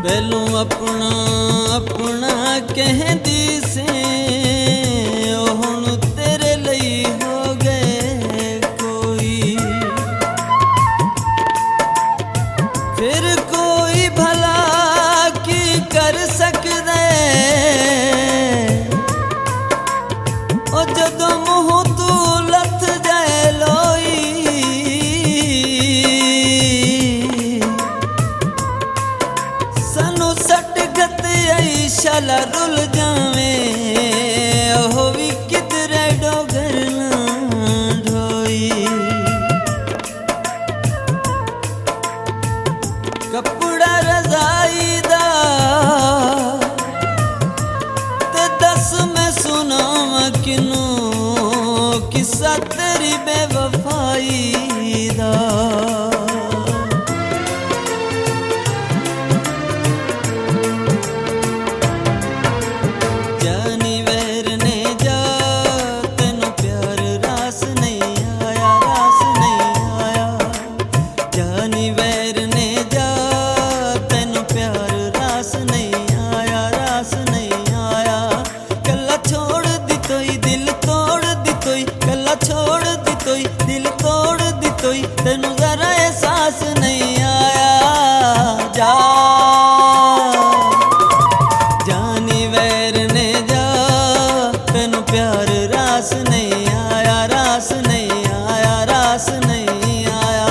पहलू अपना अपना कहती से हुण तेरे लिए हो गए कोई। फिर कोई भला की कर सकदे ओ जदों मुँह तू लथ जाए लोई। सानू सट गत शाला रुल जावे ओ भी किधरे डोगर ना ढोई। कपड़ा रजाई दा ते दस मैं सुनावा किनू किस्सा तेरी बेवफाई दा। जानी वैर ने जा तेनू प्यार रास नहीं आया, रास नहीं आया। जानी वैर ने जा तेनू प्यार रास नहीं आया, रास नहीं आया। कला छोड़ दी तोई दिल तोड़ दी तोई, कला छोड़ दी तोई दिल तोड़ दी तोई। तेनू जरा एहसास नहीं आया। जा जानी वैर ने जा तेनू प्यार रास नहीं आया, रास नहीं आया, रास नहीं आया।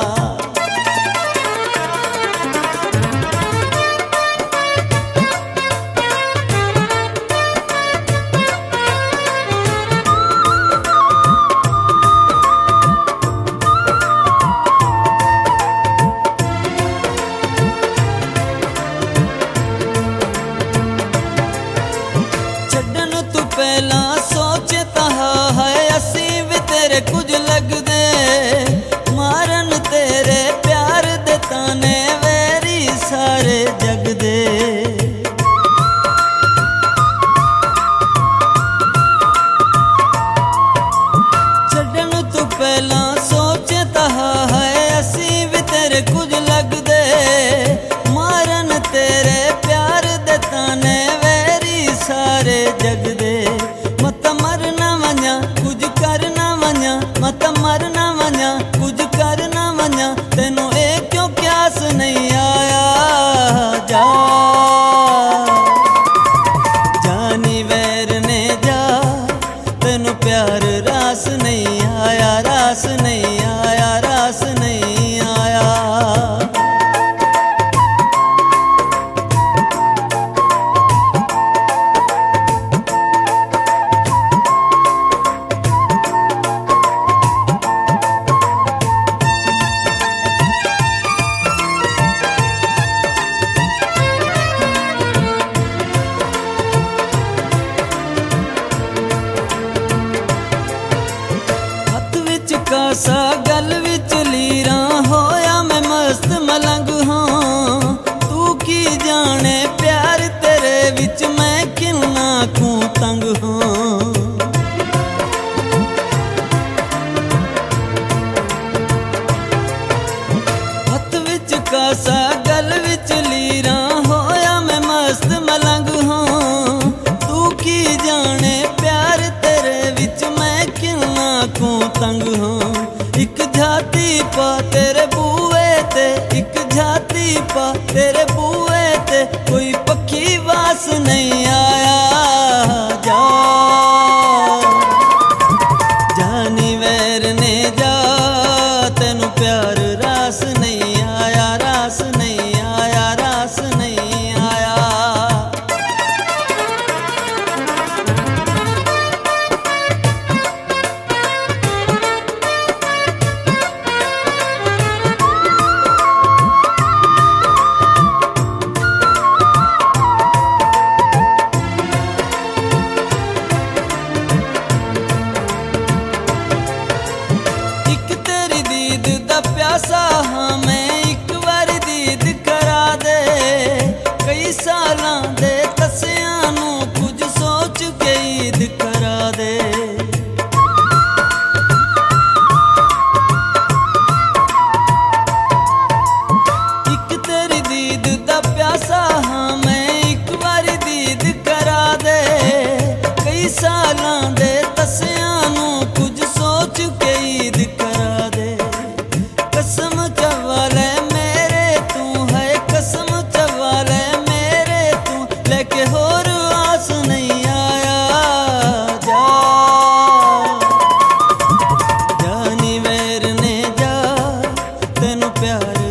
छड्डन तू पहला सोचता है असी भी तेरे कुछ लगदे। मारन तेरे प्यार दे ताने वैरी सारे जग दे। छड्डन तू पहला सोचता है असी भी तेरे कुछ लगदे। मारन तेरे प्यार दे ताने सारे जग दे। मत मरना वञा कुछ करना वञा, मत मरना वञा कुछ करना वञा। तेनू ए क्यों क्यास नहीं आया। जा जानी वैर ने जा तेनू प्यार रास नहीं आया, रास नहीं आया, रास नहीं आया। कासा गल विच लीरा होया मैं मस्त मलंग हाँ। तू की जाने प्यार तेरे विच मैं किन्ना कू तंग हाँ। हथ विच कासा गल विच लीरा होया मैं मस्त मलंग हाँ। तू की जाने प्यार तेरे विच मैं किन्ना कू तंग हाँ। एक झाती पा तेरे बूए ते, एक झाती पा तेरे बूए ते। कोई पक्षी वास नहीं आया। जा जानी वैर ने जा तेनू प्यार रास नहीं आया, रास नहीं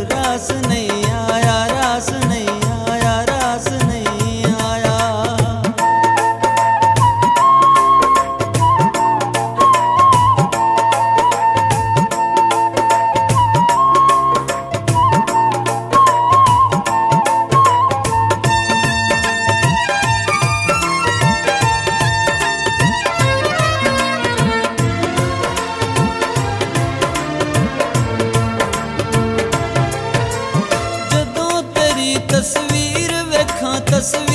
रास नहीं आया, रास नहीं आया, रास नहीं आया। तस्वीर वेखां तस्वीर